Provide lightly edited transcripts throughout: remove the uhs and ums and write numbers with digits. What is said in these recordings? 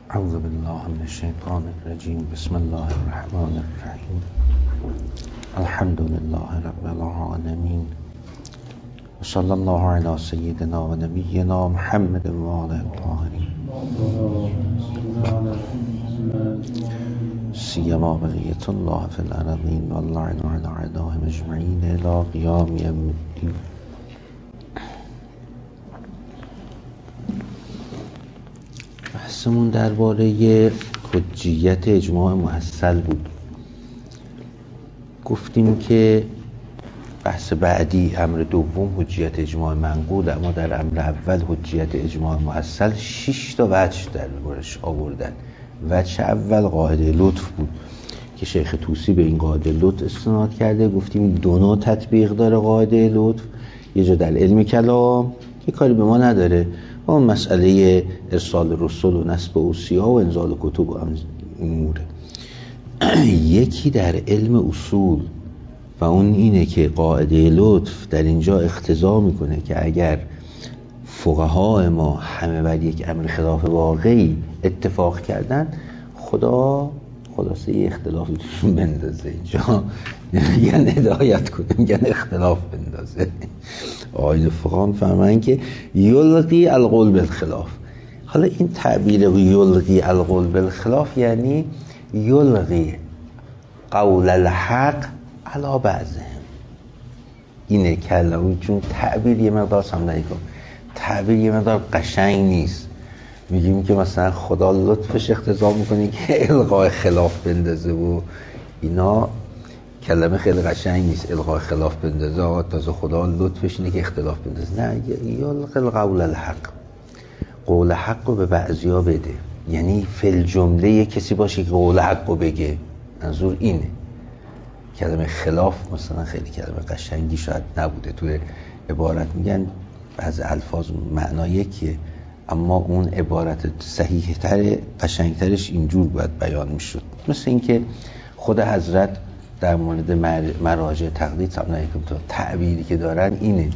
اعوذ بالله من الشیطان الرجیم. بسم الله الرحمن الرحیم. الحمد لله رب العالمین و صلی الله علی سیدنا و نبینا محمد و آله الطاهرین سیما بقیة الله فی الارضین و اللعن علی اعدائهم اجمعین الی قیام یوم الدین. بحثمون درباره حجیت اجماع محصل بود. گفتیم که بحث بعدی امر دوم حجیت اجماع منقول، اما در امر اول حجیت اجماع محصل 6 تا وجه دربارش آوردن. وجه اول قاعده لطف بود که شیخ طوسی به این قاعده لطف استناد کرده. گفتیم دو نوع تطبیق داره قاعده لطف، یه جا در علم کلام که کاری به ما نداره، اون مسئله ارسال رسول و نسب اوصیا و انزال کتب و اموره. یکی در علم اصول و اون اینه که قاعده لطف در اینجا اقتضا میکنه که اگر فقها ما همه بر یک امر خلاف واقعی اتفاق کردن، خدا خلاصه یه اختلاف توشون بندازه. اینجا میگن هدایت کنه، میگن اختلاف بندازه. آیین فقها میفهمن که یلقی القول بالخلاف. حالا این تعبیر یلقی القول بالخلاف یعنی یلقی قول الحق علی بعضهم. اینه کلمه، چون تعبیر یه مقدار سمدنی کن، تعبیر یه مقدار قشنگ نیست. میگیم که مثلا خدا لطفش اقتضا میکنه که القای خلاف بندازه و اینا، کلمه خیلی قشنگ نیست. القای خلاف بندازه آقا تازه خدا لطفش اینه که اختلاف بندازه. نه، یلقی قول الحق، قول حق رو به بعضیا بده. یعنی فی الجمله یه کسی باشه که قول حق رو بگه، منظور اینه. کلمه خلاف مثلا خیلی کلمه قشنگی شاید نبوده، توی عبارت میگن بعض الفاظ معنا یکیه، اما اون عبارت صحیح تر قشنگترش اینجور باید بیان میشد. مثل اینکه خود حضرت در مورد مراجع تقلید سمنایکم تا تعبیری که دارن اینه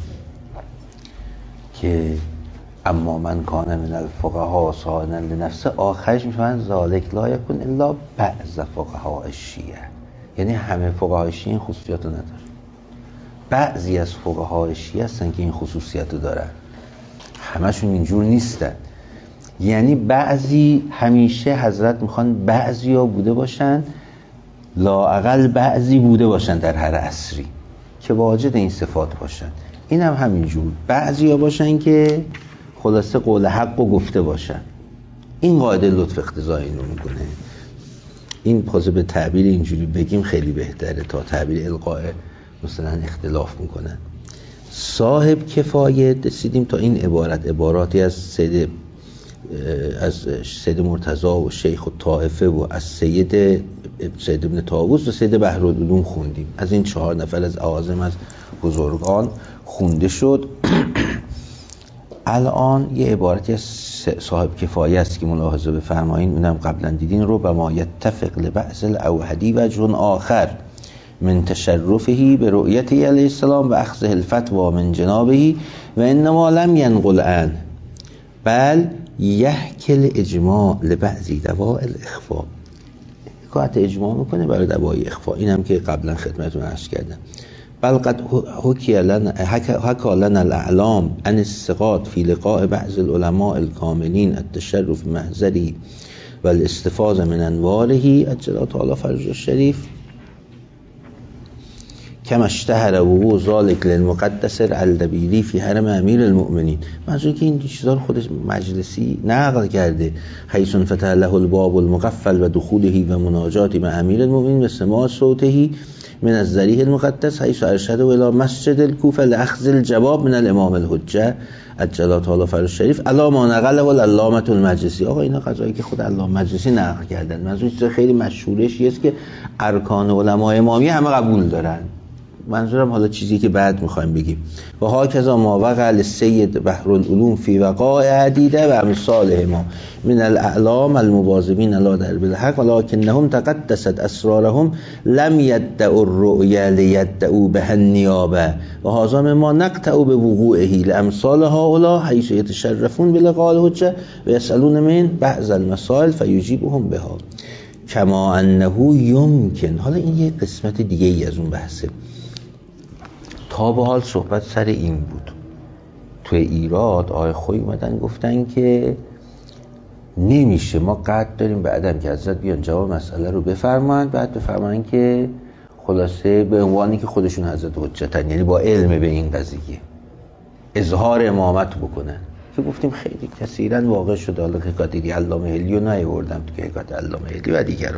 که اما من کان من الفقهاء صائنا لنفسه، آخرش میفهمن ذالک لا یکن الا بعض فقهاء الشیعه. یعنی همه فقهای شیعه این خصوصیت رو نداره، بعضی از فقهای شیعه هستن که این خصوصیت رو دارن، همشون اینجور نیستن. یعنی بعضی، همیشه حضرت میخوان بعضی ها بوده باشن، لااقل بعضی بوده باشن در هر عصری که واجد این صفات باشن. این هم همینجور بعضی ها باشن که خلاصه قول حق رو گفته باشن. این قاعده لطف اقتضای اینو میکنه. این خاصه به تعبیر اینجوری بگیم خیلی بهتره تا تعبیر القاء مثلا اختلاف میکنن. صاحب کفایه رسیدیم تا این عباراتی از سید مرتضی و شیخ الطائفه و از سید ابن طاووس و سید بحرالعلوم خوندیم. از این 4 نفر از اعاظم از بزرگان خونده شد. الان یه عبارتی از صاحب کفایه است که ملاحظه بفرمایین، اونم قبلا دیدین رو. به ما یتفق لبعض الاوحدی وجه آخر من تشرفه به رؤیته علیه السلام و اخذ الفتوى من جنابه و انما لم ینقل عنه بل یحکل اجماع لبعضی دواء الاخفاء. حکایت اجماع میکنه برای دوای اخفاء. اینم که قبلا خدمتتون عرض کردم. بل قد حکی لنا الاعلام عن الثقات فی لقاء بعض العلماء الكاملین التشرف محضری و الاستفاضه من انواره عجل تعالی فرجه الشریف کما اشتهر وقوع ذلك للمقدس الدبیری فی حرم امیر المؤمنین. منظور که این چیزا رو خودش مجلسی نقل کرده. حیث فتح له الباب المقفل و دخوله و مناجات مع امیر المؤمنین و سماع صوته من الذریح المقدس حیث ارشده الى مسجد الکوفه لاخذ الجواب من الامام الحجه عجل تعالی فرجه الشریف الا ما نقله العلامه المجلسی. آقا اینا قضایی که خود علامه مجلسی نقل کردن. منظور چیز خیلی مشهورش است که ارکان علمای امامی همه قبول دارن. منظورم حالا چیزی که بعد میخوایم بگیم. و هاکذا ما وقع للسید بحرالعلوم فی وقائع عدیده و امثالهما من الاعلام المواظبین لا در بالحق ولکنهم تقدست اسرارهم لم يدعوا الرؤيا ليدعوا بها النيابه و هذا ما نقطع بوقوعه لامثال هؤلاء حيث يتشرفون بلقاء الحجه و يسالون من بعض المسائل فيجيبهم بها کما انه یمکن. حالا این یه قسمت دیگه ای از اون بحثه. تا به حال صحبت سر این بود. توی ایراد آقای خویی اومدن گفتن که نمیشه، ما قطع داریم به عدم که حضرت بیان جواب مسئله رو بفرمایند، بعد بفرمایند که خلاصه به عنوانی که خودشون حضرت حجتن، یعنی با علم به این قضیه اظهار امامت بکنن. که گفتیم خیلی کثیرا واقع شده. حالا حکایت دیگه علامه حلی رو نیاوردم تو که حکایت علامه حلی و دیگران.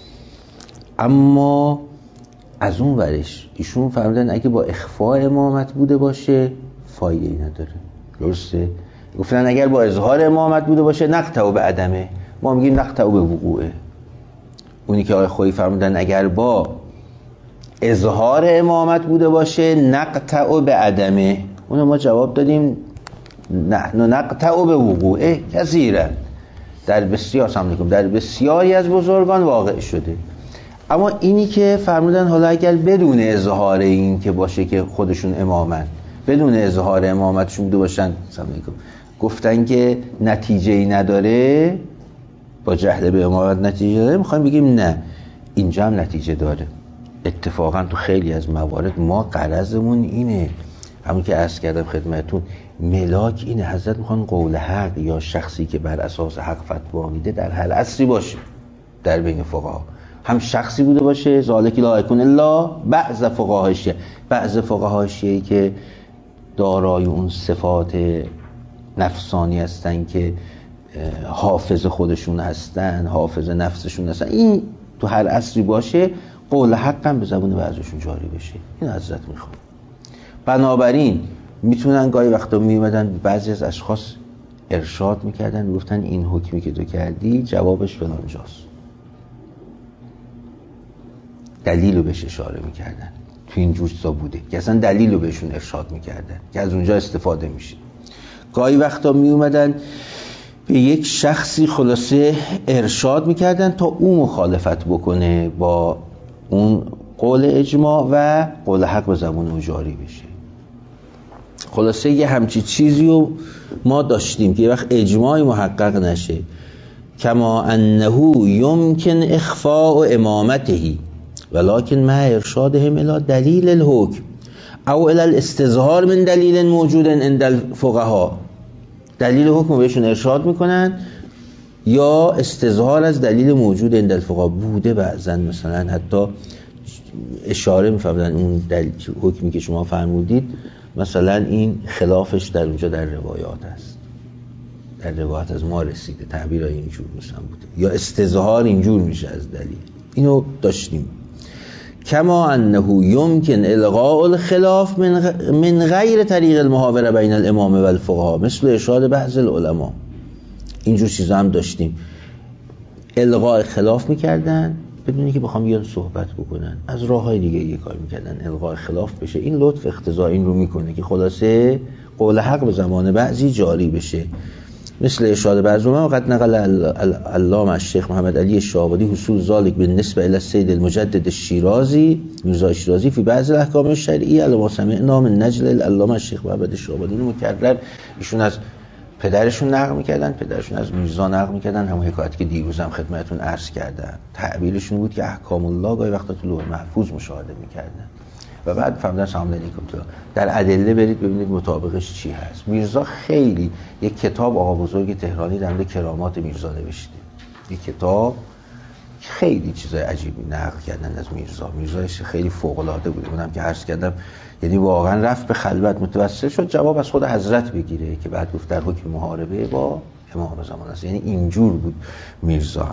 اما از اون ورش ایشون فرمودن اگه با اخفاء امامت بوده باشه فایده‌ای نداره. درسته؟ گفتن اگر با اظهار امامت بوده باشه نقطع به عدمه، ما میگیم نقطع به وقوعه. اونی که آقای خویی فرمودن اگر با اظهار امامت بوده باشه نقطع به عدمه، اون ما جواب دادیم نحن نقطع به وقوعه کثیرا. در بسیار سمعلیکم در بسیاری از بزرگان واقع شده. اما اینی که فرمودن حالا اگر بدون اظهار این که باشه که خودشون امامن، بدون اظهار امامتشون بوده باشن، سمعلیکم گفتن که نتیجه‌ای نداره، با جهل به امامت نتیجه داره، میخوایم بگیم نه، اینجا هم نتیجه داره. اتفاقا تو خیلی از موارد ما غرضمون اینه، همون که عرض کردم خدمتتون، ملاک اینه، حضرت میخوان قول حق یا شخصی که بر اساس حق فتوا میده در هر عصری باشه در بین فقها، هم شخصی بوده باشه ذالک لا یکون الا بعض فقهای شیعه، بعض فقهای شیعه که دارای اون صفات نفسانی هستن که حافظ خودشون هستن، حافظ نفسشون هستن، این تو هر عصری باشه، قول حق هم به زبون بعضشون جاری بشه. این حضرت میخواد. بنابراین میتونن گاهی وقتا میومدن بعضی از اشخاص ارشاد میکردن، میگفتن این حکمی که تو کردی جوابش فلانجاست، دلیل رو بهش اشاره میکردن، تو این جور چیزا بوده که اصلا دلیل رو بهشون ارشاد میکردن که از اونجا استفاده میشه. گاهی وقتا میومدن به یک شخصی خلاصه ارشاد میکردن تا او مخالفت بکنه با اون قول اجماع و قول حق به زبان او جاری بشه. خلاصه یه همچی چیزی رو ما داشتیم که یه وقت اجماعی محقق نشه، کما انه یمکن اخفاء امامته ولکن مع ارشادهم الى دلیل الحکم او الى الاستظهار من دلیل موجود عند الفقهاء. دلیل حکم بهشون ارشاد میکنن یا استظهار از دلیل موجود عند الفقهاء بوده. بعضن مثلا حتی اشاره میفرمودن اون دلیل حکمی که شما فرمودید مثلا این خلافش در اونجا در روایات هست، در روایات از ما رسیده، تعبیر اینجور مثلا بوده، یا استظهار اینجور میشه از دلیل. اینو داشتیم. کما انه یمکن الغاء الخلاف من غیر طریق المحاوره بین الامام و الفقها مثل ارشاد بعض العلماء. اینجور چیزا هم داشتیم. الغاء خلاف میکردن بدونی که بخوام بیان صحبت بکنن، از راههای دیگه یه کار میکردن الغاء خلاف بشه. این لطف اقتضا این رو میکنه که خلاصه قول حق به زمان بعضی جاری بشه، مثل ارشاد بعض و قد نقل علامه الشیخ محمد علی الشهابادی حصول ذالک بالنسبه الی السید المجدد الشیرازی میرزا شیرازی فی بعض الاحکام الشرعیه علی ما سمعنا من نجل علامه الشیخ محمد الشهابادی. مکرر ایشون از پدرشون نقل میکردن، پدرشون از میرزا نقل میکردن، همون حکایتی که دیروزم خدمتتون عرض کردم. تعبیرشون بود که احکام الله گاهی وقتا تو لوح محفوظ مشاهده میکردن و بعد فهمیدن سلام علیکم تو در ادله برید ببینید مطابقش چی هست. میرزا خیلی یک کتاب آقا بزرگ تهرانی در مورد کرامات میرزا نوشته، یک کتاب خیلی چیزای عجیبی نقل کردن از میرزا. میرزاش خیلی فوق العاده بود، اونم که عرض کردم یعنی واقعا رفت به خلوت، متوسل شد جواب از خود حضرت بگیره که بعد گفت در حکم محاربه با امام زمان است. یعنی اینجور بود میرزا.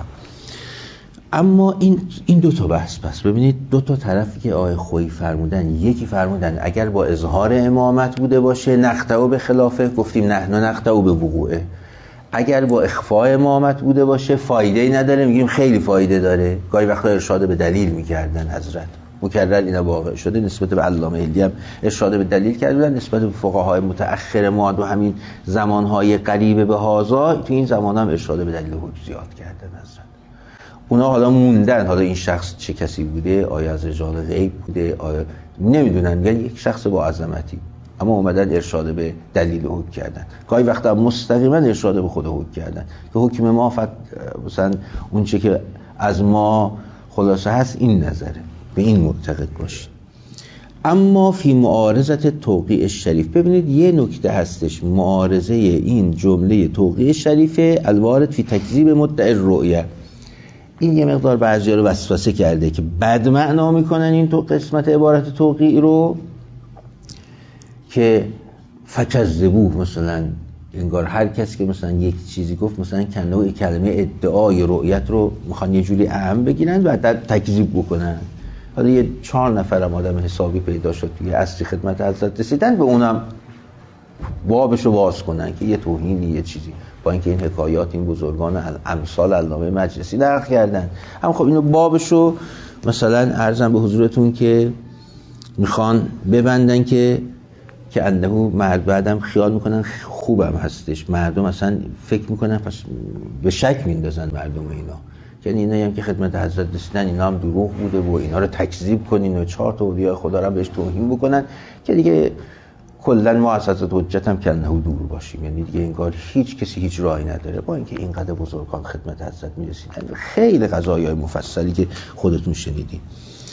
اما این دو تا بحث، پس ببینید دو تا طرفی که آقای خویی فرمودن، یکی فرمودن اگر با اظهار امامت بوده باشه نقطع به خلافه، گفتیم نحن نقطع به وقوعه. اگر با اخفاء امامت بوده باشه فایده‌ای نداره، میگیم خیلی فایده داره. گاهی وقتا ارشاد به دلیل میکردن حضرت مکرر اینا واقع شده. نسبت به علامه هندی هم ارشاد به دلیل کردن، نسبت به فقهای متأخر ما و همین زمانهای قریب به هازا تو این زمان هم ارشاد به دلیل حکم زیاد کردن حضرت. اونا حالا موندن، حالا این شخص چه کسی بوده، آیا از رجال غیب بوده، آیا نمیدونن، ولی یک شخص با عظمتی، اما اومدن ارشاد به دلیل حکم کردن. گاهی وقتا مستقیما ارشاد به خود حکم کردن که حکم ما مثلا اون چه که از ما خلاصه هست این نظره، به این معتقد باشید. اما فی معارضه توقیع شریف، ببینید یه نکته هستش، معارضه این جمله توقیع شریفه الوارد فی تکذیب مدعی الرؤیه، این یه مقدار بعضیا رو وسوسه کرده که بد معنا میکنن این تو قسمت عبارت توقیع رو که فکذبوه، مثلا انگار هر کسی که مثلا یک چیزی گفت مثلا کنه کلمه ادعای رؤیت رو میخوان یه جوری اهم بگیرن و تکذیب بکنن. حالا یه 4 نفرم آدم حسابی پیدا شد دیگه اصلی خدمت حضرت رسیدن، به اونم بابشو باز کنن که یه توهینی یه چیزی، با اینکه این حکایات این بزرگان امثال علامه مجلسی نقل کردن، اما خب اینو بابشو مثلا عرضم به حضورتون که میخوان ببندن که انده مرد بعدم خیال میکنن خوبم هستش، مردم اصلا فکر میکنن پس به شک میندازن مردم اینا، یعنی اینا هم که خدمت حضرت رسیدن اینا هم دروغ بوده و اینا رو تکذیب کنین و 4 تا اولیاء خدا رو بهش توهین بکنن که دیگه کلا ما از حضرت حجت هم کنه دور باشیم، یعنی دیگه انگار هیچ کسی هیچ راهی نداره، با اینکه اینقدر بزرگان خدمت حضرت میرسیدن. خیلی قضایای مفصلی که خودتون شنیدین.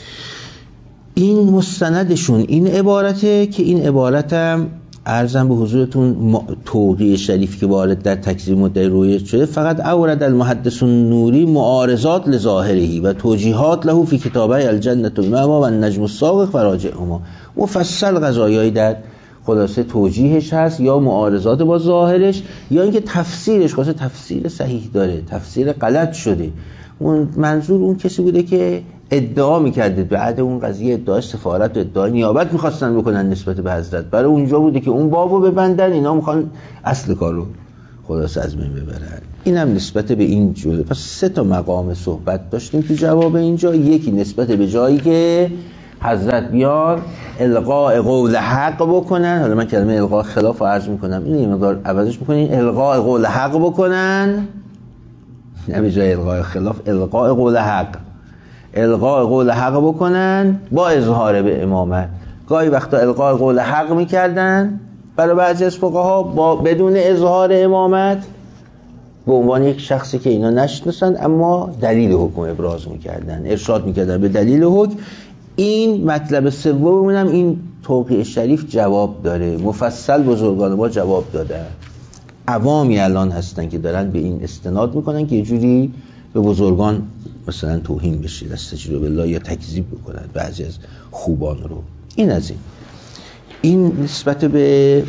این مستندشون این عبارته که این عبارتم عرضم به حضورتون توقیع شریف که وارد در تکذیب مدعی رؤیت شده، فقط اورد المحدث النوری معارضات لظاهره و توجیهات له فی کتابه الجنة المأوى و النجم الساقط و راجعهما، مفصل قضایایی در خلاصه توجیهش هست یا معارضات با ظاهرش یا اینکه تفسیرش خاصه تفسیر صحیح داره، تفسیر غلط شده. اون منظور اون کسی بوده که ادعا میکرده بعد اون قضیه ادعای سفارت و ادعای نیابت میخواستن بکنن نسبت به حضرت، برای اونجا بوده که اون بابو ببندن، اینا میخوان اصل کارو خلاص از بین ببرن. اینم نسبت به این جوله. پس 3 تا مقام صحبت داشتیم تو جواب اینجا. یکی نسبت به جایی که حضرت بیان القاء قول حق بکنن، حالا من کلمه القاء خلاف عرض میکنم، این یه مقدار عوضش میکنین، القاء قول حق بکنن، نه به جای القاء خلاف، القاء قول حق، القاء قول حق بکنن با اظهار به امامت. گاهی وقتا القاء قول حق میکردن برای بعضی از فقها با بدون اظهار امامت به عنوان یک شخصی که اینا نشناسن اما دلیل حکم ابراز میکردن، ارشاد میکردن به دلیل حکم. این مطلب سوم هم این توقیع شریف جواب داره، مفصل بزرگان ما جواب دادن. عوامی الان هستن که دارن به این استناد میکنن که یه جوری به بزرگان مثلا توهین بشه، استجاب بالله، یا تکذیب بکنن بعضی از خوبان رو. این از این نسبت به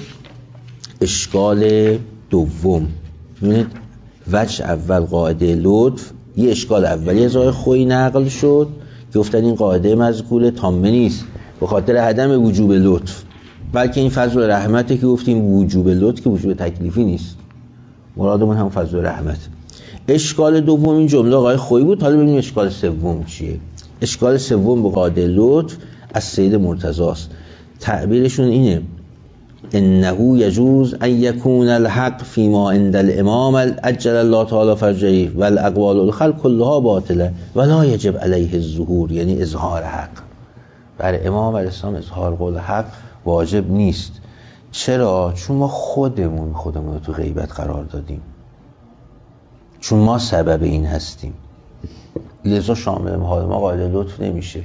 اشکال دوم. ببینید وجه اول قاعده لطف، یه اشکال اولی از آقای خویی نقل شد که گفتن این قاعده مذکوره تامه نیست به خاطر عدم وجوب لطف، بلکه این فضل رحمته که گفتیم وجوب لطف که وجوب تکلیفی نیست، مرادمون هم فضل رحمت. اشکال دوم این جمله آقای خویی بود. حالا ببینیم اشکال سوم چیه. اشکال سوم به قاعده لطف از سید مرتضی است. تعبیرشون اینه انه یجوز ان یکون الحق فیما عند الامام عجل الله تعالی فرجه والاقوال الخلق كلها باطله ولا یجب علیه الظهور، یعنی اظهار حق. برای امام علیه السلام اظهار قول حق واجب نیست. چرا؟ چون ما خودمون رو تو غیبت قرار دادیم، چون ما سبب این هستیم، لذا شامل حال ما قاعده لطف نمیشه.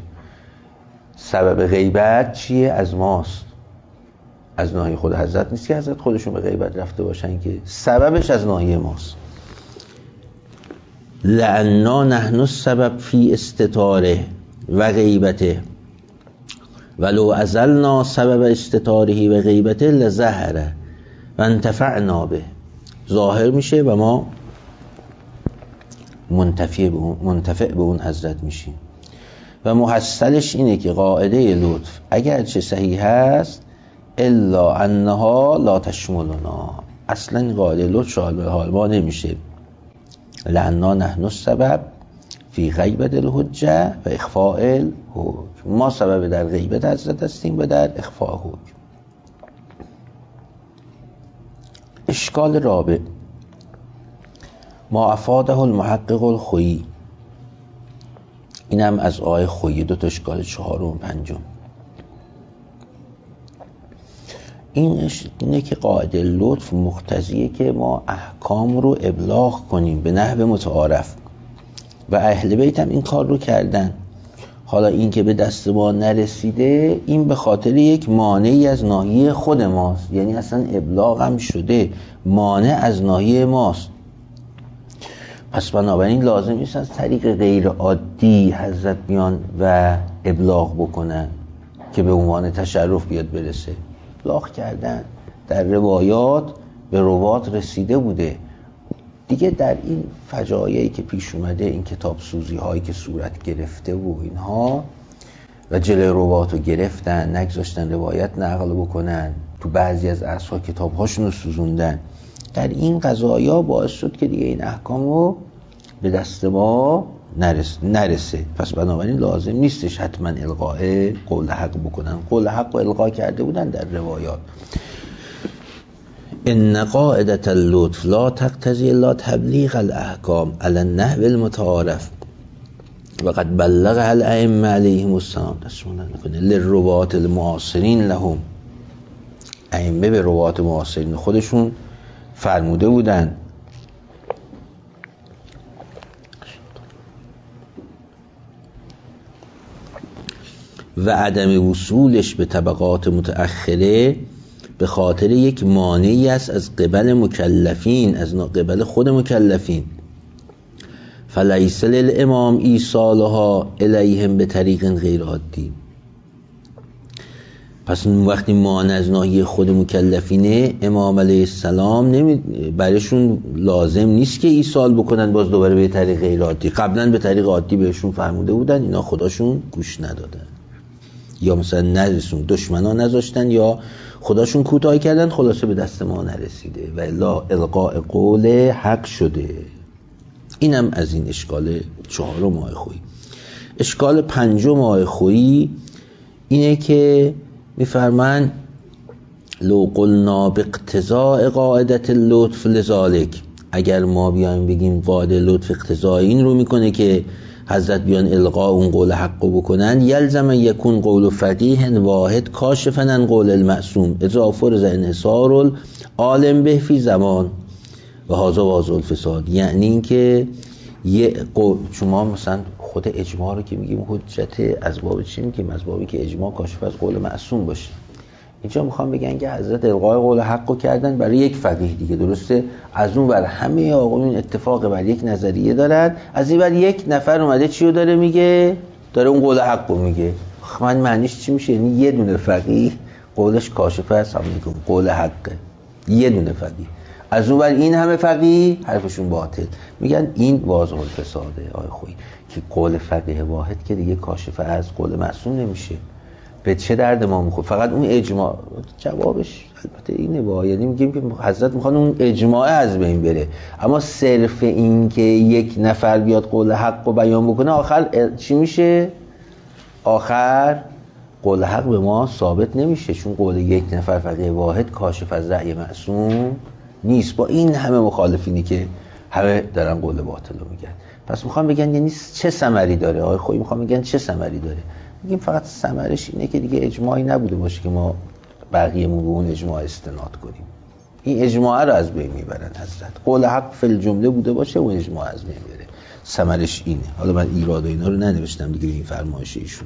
سبب غیبت چیه؟ از ماست، از ناحیه خود حضرت نیست که حضرت خودشون به غیبت رفته باشن، که سببش از ناحیه ماست. لأننا نحن السبب فی استتاره و غیبته ولو ازلنا سبب استتاره و غیبته لظهره و انتفعنا به، ظاهر میشه و ما منتفع به اون حضرت میشیم. و محصلش اینه که قاعده لطف اگرچه صحیح هست الا انها لا تشملنا، اصلا قاعده لطف شامل حال ما نمیشه. لأننا نحن السبب فی غیبت الحجه و اخفاء الحکم. ما سبب در غیبت حضرت هستیم و در اخفاء حکم. اشکال رابع ما افاده المحقق الخویی، این هم از آقای خویی، دو تا اشکال چهارم و پنجم. اینه که قاعده لطف مقتضیه که ما احکام رو ابلاغ کنیم به نحو متعارف و اهل بیت هم این کار رو کردن. حالا این که به دست ما نرسیده این به خاطر یک مانعی از ناحیه خود ماست، یعنی اصلا ابلاغ هم شده مانع از ناحیه ماست. پس بنابراین لازم نیست از طریق غیر عادی حضرت بیان و ابلاغ بکنن که به عنوان تشرف بیاد برسه. ابلاغ کردن در روایات به روات رسیده بوده دیگه. در این فجایعی که پیش اومده، این کتاب سوزی هایی که صورت گرفته و اینها و جلوی روات رو گرفتن، نگذاشتن روایت نقل بکنن، تو بعضی از عصرها کتاب هاشون رو سوزوندن، در این قضایا باعث شد که دیگه این احکام رو به دست ما نرسه. پس بنابراین لازم نیستش حتما القاء قول حق بکنن. قول حق رو القا کرده بودن در روایات. ان قاعدة اللطف لا تقتضی الا تبلیغ الاحکام علی النحو المتعارف و قد بلغها الائمه علیهم السلام للرواة المعاصرین لهم. ائمه به رواة معاصرین خودشون فرموده بودن و عدم وصولش به طبقات متأخره به خاطر یک مانعی است از قبل مکلفین، از قبل خود مکلفین. فلیس للامام ایصالها الیهم به طریق غیر عادی. پس وقتی مانع از ناحیه خود مکلفینه، امام علیه السلام برایشون لازم نیست که ایصال بکنن باز دوباره به طریق غیر عادی. قبلا به طریق عادی بهشون فرموده بودن، اینا خداشون گوش ندادن یا مثلا نرسون، دشمنا نذاشتن یا خداشون کوتاه کردن، خلاصه به دست ما نرسیده و الا القاء قول حق شده. اینم از این اشکال چهارم آقای خویی. اشکال پنجم آقای خویی اینه که میفرمان لو قلنا باقتضاء قاعدة اللطف لذالک، اگر ما بیایم بگیم قاعده لطف اقتضای این رو میکنه که حضرت بیان القاء اون قول حق بکنن، یلزم یکون قول فقیه واحد کاشفا عن قول المعصوم اذا فرض انحصار العالم به فی زمان و هذا واضح الفساد. یعنی این که یه قول، شما مثلا خود اجماع رو که میگیم حجت از باب چی میگیم؟ از بابی که اجماع کاشف از قول معصوم باشه. اینجا میخوام بگن که حضرت القای قول حق رو کردن برای یک فقیه دیگه، درسته؟ از اون بر همه آقایون اتفاق بر یک نظریه دارن، از این بر یک نفر اومده چی رو داره میگه؟ داره اون قول حق رو میگه. من معنیش چی میشه؟ یعنی یه دونه فقیه قولش کاشفه است، هم میگم قول حقه، یه دونه فقیه. از اون بر این همه فقیه حرفشون باطل. میگن این واضح الفساده آقای خویی که قول فقیه واحد که دیگه کاشفه از قول معصوم نمیشه. به چه درد ما میخوره؟ فقط اون اجماع. جوابش البته اینه، یعنی میگیم که حضرت میخوان اون اجماع از بین بره، اما صرف این که یک نفر بیاد قول حق رو بیان بکنه آخر چی میشه؟ آخر قول حق به ما ثابت نمیشه، چون قول یک نفر فقیه واحد کاشف از رأی معصوم نیست، با این همه مخالفینی که همه دارن قول باطل رو میگن. پس میخوام بگن یعنی چه ثمری داره آقای خویی؟ میخوام بگن چه ثمری داره؟ میگیم فقط ثمرش اینه که دیگه اجماعی نبوده باشه که ما بقیه‌مون به اون اجماع استناد کنیم. این اجماع رو از بین میبرن حضرت. قول حق فی الجمله بوده باشه اون اجماع از بین بره. ثمرش اینه. حالا من ایراد و اینا رو ننوشتم دیگه به این فرمایش ایشون.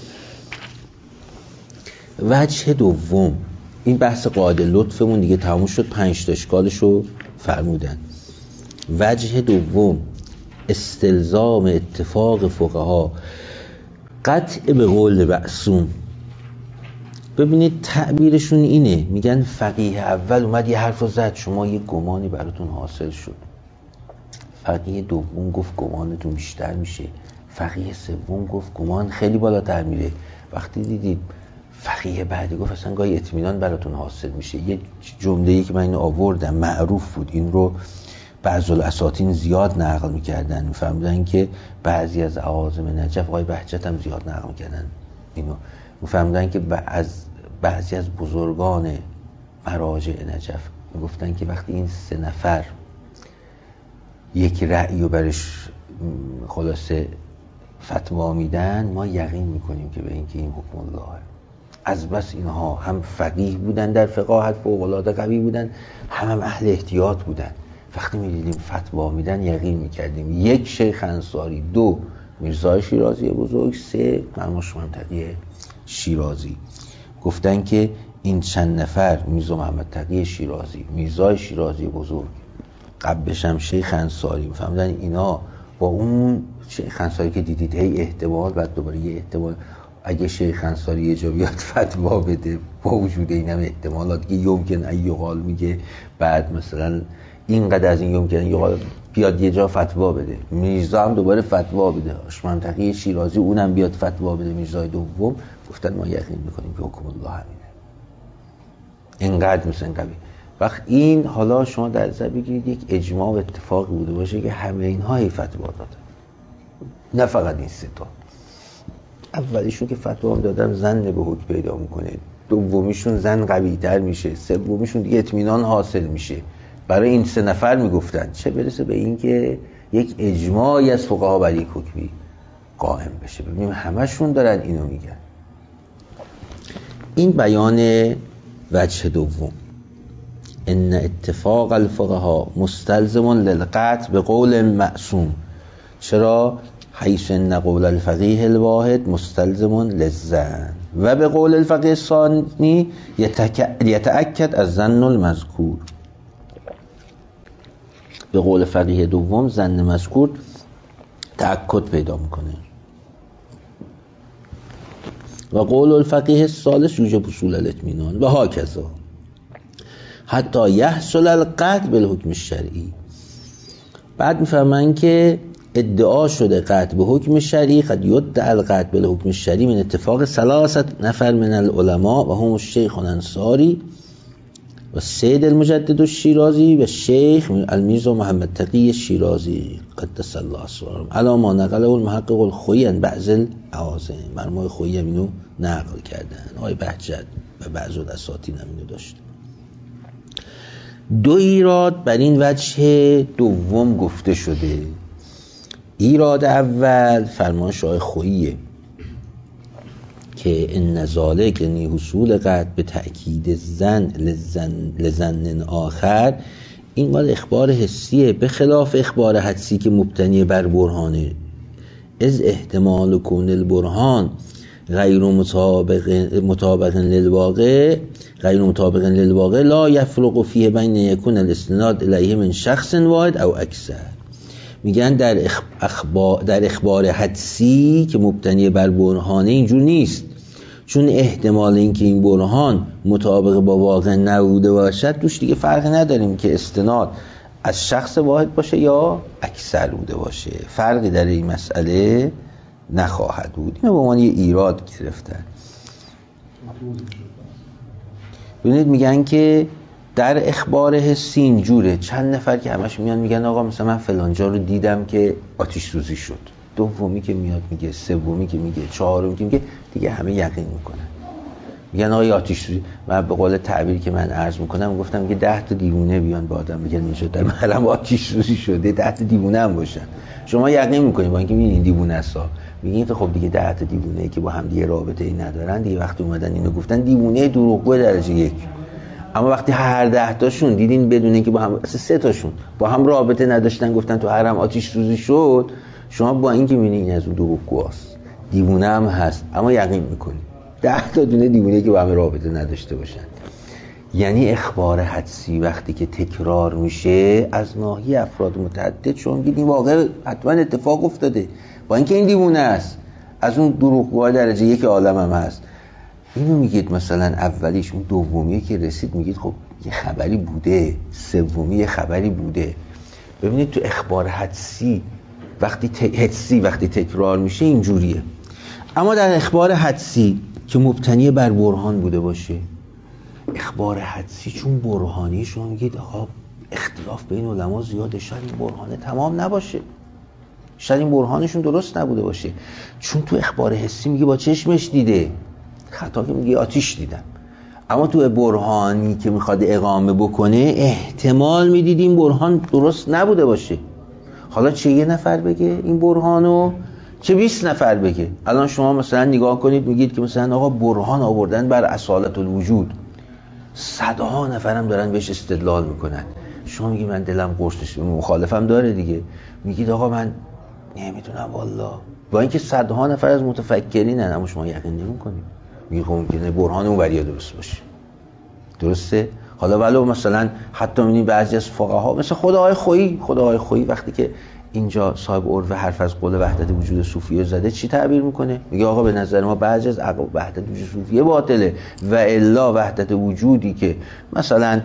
وجه دوم، این بحث قاعده لطفمون دیگه تموم شد، 5 تا اشکالش رو فرمودن. وجه دوم استلزام اتفاق فقها قطع به قول معصوم. ببینید تعبیرشون اینه، میگن فقیه اول اومد یه حرف رو زد، شما یه گمانی براتون حاصل شد. فقیه دوم گفت گمانتون بیشتر میشه. فقیه سوم گفت گمان خیلی بالاتر میره. وقتی دیدید فقیه بعدی گفت اصلا گاهی اطمینان براتون حاصل میشه. یه جمله‌ای که من اینو آوردم معروف بود، این رو بعض الاساطین زیاد نقل میکردن، میفهمیدن که بعضی از عوازم نجف، آقای بهجت هم زیاد نقل میکردن اینو، میفهمیدن که از بعضی از بزرگان مراجع نجف میگفتن که وقتی این 3 نفر یک رأی رو برش خلاصه فتوا میدن، ما یقین میکنیم که به اینکه این حکم الله. از بس اینها هم فقیه بودن، در فقاهت فوق‌العاده قوی بودن، هم اهل احتیاط بودن. وقتی میدیدیم فتوا میدن یقین میکردیم. 1 شیخ انصاری، 2 میرزا شیرازی بزرگ، 3 مرموش منطقی شیرازی. گفتن که این چند نفر، میرزا محمد تقی شیرازی، میرزا شیرازی بزرگ، قبلش هم شیخ انصاری، فهمیدن اینا با اون شیخ انصاری که دیدید هی احتمال، بعد دوباره یه احتمال، اگه شیخ انصاری یه جا بیاد فتوا بده با وجود این هم احتمالات که یمکن ایقال میگه، بعد مثلا اینقدر از این یمکن ایقال بیاد یه جا فتوا بده، میرزا هم دوباره فتوا بده، منطقه شیرازی اونم بیاد فتوا بده، میرزای دوم، گفتن ما یقین میکنیم که حکم الله همینه. اینقدر مثلا قوی. وقت این حالا شما در نظر بگیرید یک اجماع و اتفاق بوده باشه که همه اینها هی فتوا دادن، نه فقط این 3 تا. اولیشون که فتوا هم دادن زن به حکم پیدا میکنه، دومیشون زن قوی تر میشه، سومیشون دیگه اطمینان حاصل میشه. برای این 3 نفر میگفتن، چه برسه به این که یک اجماعی از فقها بر یک حکمی قائم بشه. ببینیم همشون دارن اینو میگن. این بیان وجه دوم، ان اتفاق الفقهاء مستلزم للقطع به قول معصوم. چرا؟ حیث ان قول الفقیه الواحد مستلزم للظن و به قول الفقیه الثانی یتأکد الظن المذکور. به قول فقیه دوم ظن مذکور تأکد پیدا میکنه. و قول الفقیه الثالث یوجب حصول الاطمینان و هاکذا حتی یحصل القطع بالحکم الشرعی. بعد میفهمن که ادعا شده قطع به حکم شرعی، قد یدعی القطع بالحکم الشرعی من اتفاق 3 نفر من العلماء و هم الشیخ الانصاری و سید المجدد الشیرازی و شیخ المیرزا محمد تقی شیرازی قدس الله اسرارهم علی ما نقله المحقق الخویی عن بعض العوازم. مرموم خویی هم اینو نقل کردن، آقای بهجت و بعض الاساطین هم اینو داشت. 2 ایراد بر این وجه دوم گفته شده. ایراد اول فرمایش آقای خوییه که ان ذالک یعنی حصول قطع به تأکید زن لزن آخر، این مال اخبار حسیه، به خلاف اخبار حدسی که مبتنی بر برهانه. از احتمال کون البرهان غیر مطابق للواقع لا یفرق فیه بین یکون الاستناد الیه من شخص واحد او اکثر. میگن در اخبار حدسی که مبتنی بر برهانه اینجور نیست، چون احتمال اینکه این برهان مطابق با واقع نبوده باشد توش دیگه فرقی نداریم که استناد از شخص واحد باشه یا اکثر بوده باشه، فرقی در این مسئله نخواهد بود. اینو به عنوان یه ایراد گرفتن. ببینید میگن که در اخبار حسی اینجوره، چند نفر که همش میان میگن آقا مثلا من فلان جا رو دیدم که آتش سوزی شد، دومی که میاد میگه، سومی که میگه، چهارمی که میگه، دیگه همه یقین میکنن، میگن آقا آتش سوزی. من به قول تعبیری که من عرض میکنم گفتم که 10 تا دیوونه بیان به آدم بگن اینجا در محرم آتش سوزی شده، 10 تا دیوونه هم باشن، شما یقین میکنید با اینکه میبینین دیوونه است، میگین خب دیگه 10 تا دیوونه که با هم دیگه رابطه‌ای ندارن دیگه، وقتی اومدن اینو گفتن دیوونه دروغگو درجه 1. اما وقتی هر 10 تاشون دیدین بدون اینکه با هم 3 تاشون با هم رابطه نداشتن گفتن تو حرم آتش سوزی شد، شما با اینکه میبینین این از اون دروغگوست، دیوونه هم هست، اما یقین میکنید 10 تا دونه دیوونه که با هم رابطه نداشته باشن. یعنی اخبار حدسی وقتی که تکرار میشه از ناحیه افراد متعدد، شما میگید این واقعا حتما اتفاق افتاده، با اینکه این دیوونه است، از اون دروغگوهای درجه 1 عالم هم هست. اینو میگید مثلا اولیش، اون دومی که رسید میگید خب یه خبری بوده، سومی یه خبری بوده. ببینید تو اخبار حدسی وقتی تکرار میشه اینجوریه. اما در اخبار حدسی که مبتنی بر برهان بوده باشه، اخبار حدسی چون برهانی، شما میگید آقا اختلاف بین علما زیاده، شاید این برهان تمام نباشه، شاید این برهانشون درست نبوده باشه، چون تو اخبار حسی میگه با چشمش دیده، خطا که میگه آتیش دیدم، اما تو برهانی که میخواد اقامه بکنه احتمال میدید این برهان درست نبوده باشه. حالا چه یه نفر بگه این برهانو، چه 20 نفر بگه. الان شما مثلا نگاه کنید میگید که مثلا آقا برهان آوردن بر اصالت الوجود، صدها نفرم دارن بهش استدلال میکنن، شما میگی من دلم قرصش، مخالفم داره دیگه، میگید آقا من نمیتونم والله، با اینکه صدها نفر از متفکرینن اما شما یقین نمیکنید، میگی خب ممکنه برهان اونوریا درست باشه. درسته؟ حالا ولو مثلا حتی میبینید بعضی از فقها مثل خدای خویی وقتی که اینجا صاحب عروه حرف از قول وحدت وجود صوفیه زده چی تعبیر میکنه؟ میگه آقا به نظر ما بعضی از عقاید وحدت وجود صوفیه باطله و الا وحدت وجودی که مثلا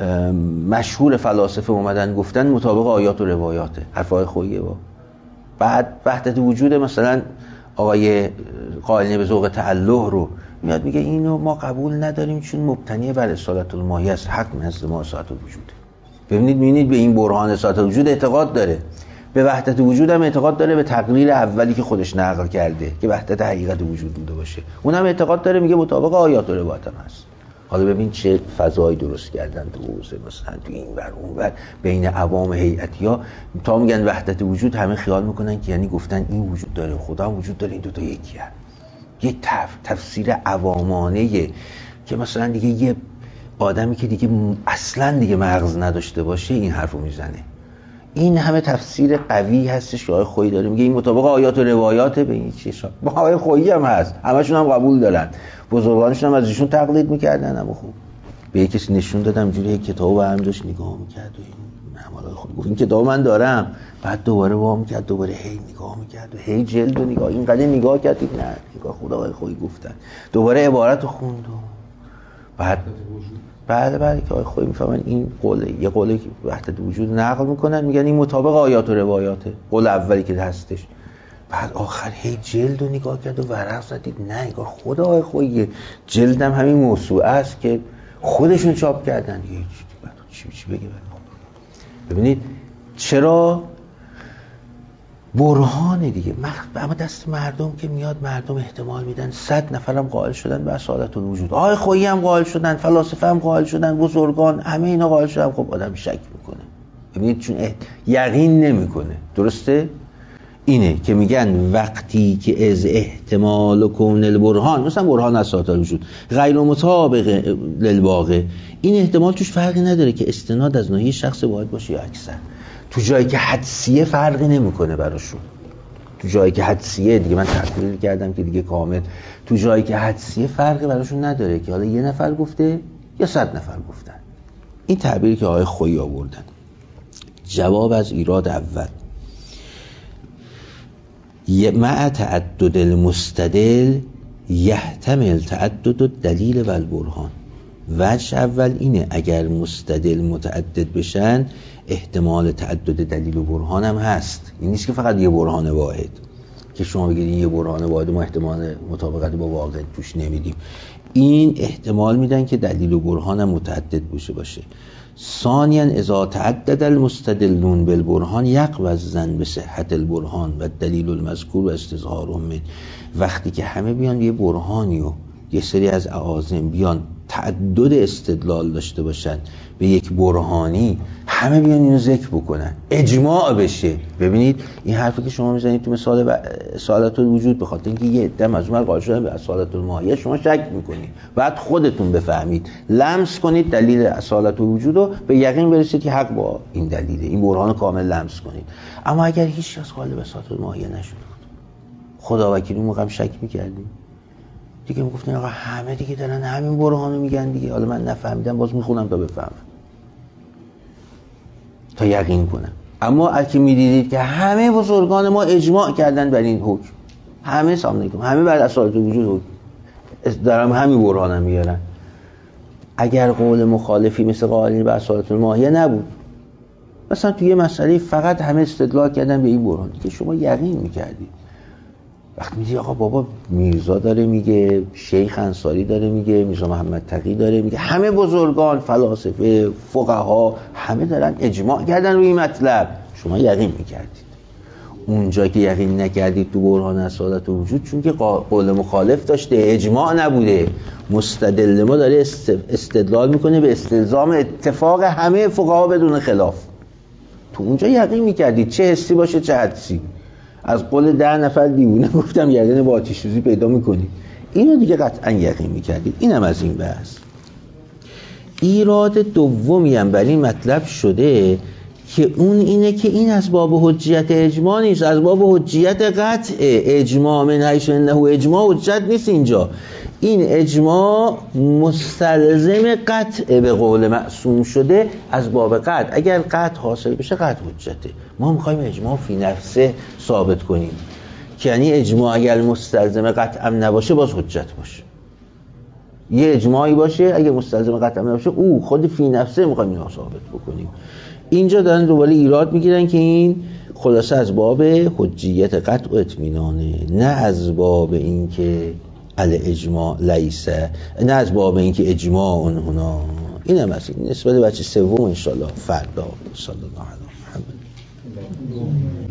مشهور فلاسفه اومدن گفتن مطابق آیات و روایاته، حرفای خوییه. با بعد وحدت وجود مثلا آقای قائلین به ذوق تعله رو میاد میگه اینو ما قبول نداریم چون مبتنی بر اصالت الماهیه است، حق نزد ما اصالت الوجود. ببینید به این برهان اصالت الوجود اعتقاد داره، به وحدت وجود هم اعتقاد داره، به تقریر اولی که خودش نقل کرده که وحدت حقیقت وجود بوده باشه اونم اعتقاد داره، میگه مطابق آیات و روایات هم هست. حالا ببین چه فضایی درست کردن تو حوزه مثلا تو این ور اون ور بین عوام هیئتی‌ها، تا میگن وحدت وجود همه خیال میکنن که یعنی گفتن این وجود داره خدا هم وجود داره، این دو تا یکی هست. یه تفسیر عوامانه که مثلا دیگه یه آدمی که دیگه اصلا دیگه مغز نداشته باشه این حرفو میزنه. این همه تفسیر قوی هستش که آقای خویی داره میگه این مطابق آیات و روایاته. به این چیزا با آقای خویی هم هست، همشون هم قبول دارن، بزرگانشون هم از ایشون تقلید میکردن. اما خوب به یک کسی نشون دادم جوری یک کتابو هم داشت نگاه میکرد و این آقای خویی گفت این کتابو من دارم، بعد دوباره وا میکرد، دوباره هی نگاه میکرد و هی جلد و نگاه، اینقدر نگاه کرد نه نگاه خدا آقای خویی گفتن، دوباره عبارتو خوند و بعد که آقای خویی میفهمن این قوله، یه قوله که وحدت وجود نقل میکنن میگن این مطابق آیات و روایاته، قول اولی که هستش. بعد آخر هی جلد رو نگاه کرد و ورق زدید نه انگار خود آقای خویی جلدم همین موضوع است که خودشون چاپ کردن دیگه. چی بگه ببینید چرا برهان دیگه اما دست مردم که میاد، مردم احتمال میدن 100 نفرم قائل شدن به اصالت الوجود، آقای خویی هم قائل شدن، فلاسفه هم قائل شدن، بزرگان همه اینا قائل شدن، خب آدم شک میکنه. ببینید چون یقین نمیکنه. درسته؟ اینه که میگن وقتی که از احتمال و کون البرهان، مثلا برهان اصالت الوجود غیر مطابق للواقع، این احتمال توش فرقی نداره که استناد از ناحیه شخص واحد باشه یا اکثر، تو جایی که حدسیه فرقی نمیکنه براشون. تو جایی که حدسیه دیگه من تحقیق کردم که دیگه کامل، تو جایی که حدسیه فرقی براشون نداره که حالا یه نفر گفته یا 100 نفر گفتن. این تعبیری که آقای خویی آوردن. جواب از ایراد اول، مع تعدد المستدل یحتمل تعدد الدلیل و البرهان. وجه اول اینه اگر مستدل متعدد بشن احتمال تعدد دلیل و برهان هم هست. این نیست که فقط یه برهان واحد که شما بگید یه برهان واحد ما احتمال مطابقت با واقع توش نمیدیم. این احتمال میدن که دلیل و برهان هم متعدد باشه. ثانیاً اذا تعدد المستدلون بالبرهان یقوی الظن بصحت البرهان و دلیل المذکور و استظهارهم من. وقتی که همه بیان یه برهانی و یه سری از اعاظم بیان تعدد استدلال داشته باشن به یک برهانی، همه بیان اینو ذکر بکنن، اجماع بشه. ببینید این حرفی که شما میزنید تو مثال اصالت الوجود، به خاطر اینکه یه عده مجموعه قائل شدن به اصالت الماهیه شما شک میکنید، بعد خودتون بفهمید لمس کنید دلیل اصالت الوجود رو، به یقین برسید که حق با این دلیله، این برهان کامل لمس کنید. اما اگر هیچ کس قائل به اصالت الماهیه نشد، خدا وکیلی موقع شک میکردیم دیگه، میگفتن آقا همه دیگه دارن همین برهانو میگن دیگه، حالا من نفهمیدم باز میخونم تا بفهمم، تا یقین کنم. اما اگه میدیدید که همه بزرگان ما اجماع کردن بر این حکم، همه سامنیتون، همه بر اصالت وجود حکم دارم همین برهانم میارن، اگر قول مخالفی مثل قائلین به اصالت الماهیه نبود، مثلا توی یه مسئله فقط همه استدلال کردن به این برهان که شما یقین میکردید وقتی میگی آقا بابا میرزا داره میگه، شیخ انصاری داره میگه، میرزا محمد تقی داره میگه، همه بزرگان، فلاسفه، فقها، همه دارن اجماع کردن روی این مطلب، شما یقین میکردید. اونجا که یقین نکردید تو برهان اصالت وجود، چون که قول مخالف داشته، اجماع نبوده، مستدل ما داره استدلال میکنه به استلزام اتفاق همه فقها بدون خلاف. تو اونجا یقین میکردید، چه حسی باشه چه حدسی. از قول 10 نفر دیوونه گفتم یقین با آتش سوزی پیدا میکنید، اینو دیگه قطعا یقین میکردید. اینم از این بحث. ایراد دومی هم بر این مطلب شده که اون اینه که این از باب حجیت اجماع نیست، از باب حجیت قطع. اجماع من حیث انه اجماع حجت نیست. اینجا این اجماع مستلزم قطع به قول معصوم شده از باب قطع. اگر قطع حاصل بشه قطع حجته. ما میخوایم اجماع فی نفسه ثابت کنیم، که یعنی اجماع اگر مستلزم قطع هم نباشه باز حجت باشه. یه اجماعی باشه اگه مستلزم قطع هم نباشه، او خود فی نفسه میخوایم اینو ثابت بکنیم. اینجا دارن دوباره ایراد میگیرن که این خلاصه از باب حجیت قطع و اطمینانه، نه از باب این که الاجماع لیسه، نه از باب این که اجماع اونها. این هم از این نسبت بچه سوم انشالله فردا. صلی الله علیه و محمد.